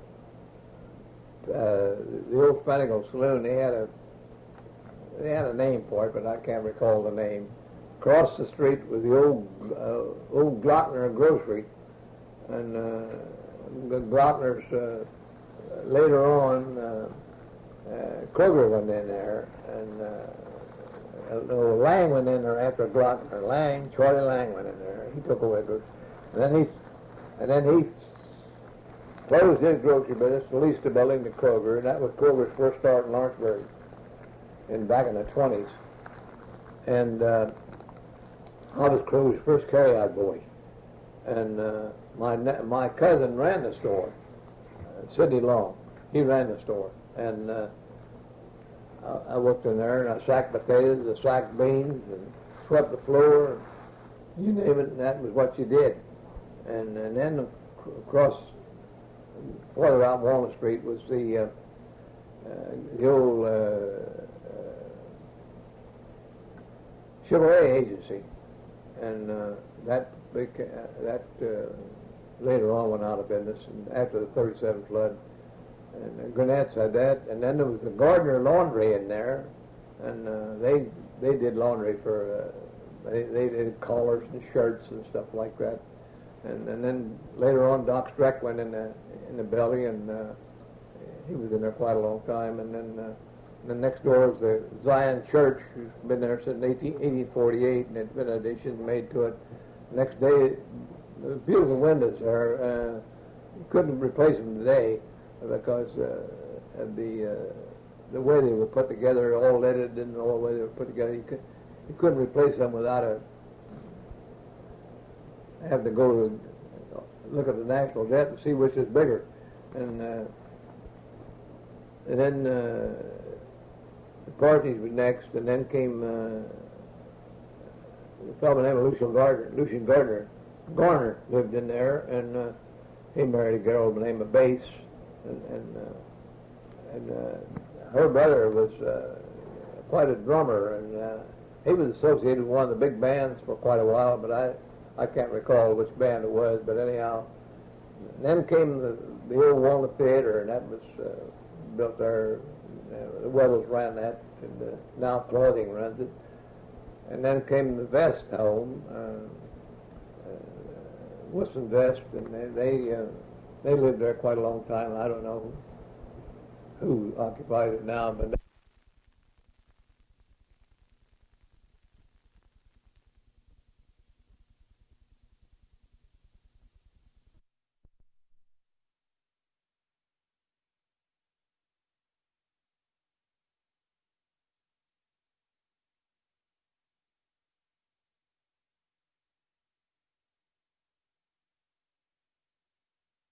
uh, the old Spanigle Saloon, they had a they had a name for it, but I can't recall the name. Across the street was the old uh, old Glockner grocery, and uh, the Glockners uh, later on uh, uh, Kroger went in there, and uh, uh, Lang went in there after Glockner. Lang, Charlie Lang went in there. He took over it, and then he and then he closed his grocery business, leased a building to Kroger, and that was Kroger's first start in Lawrenceburg in back in the twenties. And uh, I was Kroger's first carryout boy, and uh, my my cousin ran the store, uh, Sidney Long. He ran the store, and uh, I, I worked in there, and I sacked potatoes, I sacked beans, and swept the floor, and you name it, and that was what you did. And and then across farther out Walnut Street was the uh, uh, the old uh, Chevrolet agency, and uh, that beca- uh, that uh, later on went out of business, and after the thirty-seven flood, and uh, Grenette's had that, and then there was the Gardner Laundry in there, and uh, they they did laundry for uh, they they did collars and shirts and stuff like that, and and then later on Doc Streck went in the in the belly, and uh, he was in there quite a long time, and then. Uh, And then next door is the Zion Church, who's been there since eighteen forty-eight, and it's been an addition made to it. Next day, the beautiful windows there. Uh, you couldn't replace them today because uh, of the uh, the way they were put together, all leaded, and all the way they were put together. You, could, you couldn't replace them without a having to go to look at the national debt and see which is bigger, and uh, and then. Uh, The Partners was next, and then came uh, a fellow named Lucian Gardner. Lucian Gardner, Garner lived in there, and uh, he married a girl by the name of Bass, and and, uh, and uh, her brother was uh, quite a drummer, and uh, he was associated with one of the big bands for quite a while, but I I can't recall which band it was. But anyhow, then came the, the old Walnut Theater, and that was uh, built there. Uh, the Wells ran that, and uh, now Clothing runs it. And then came the Vest home, uh, uh, Wilson Vest, and they they, uh, they lived there quite a long time. I don't know who occupied it now, but.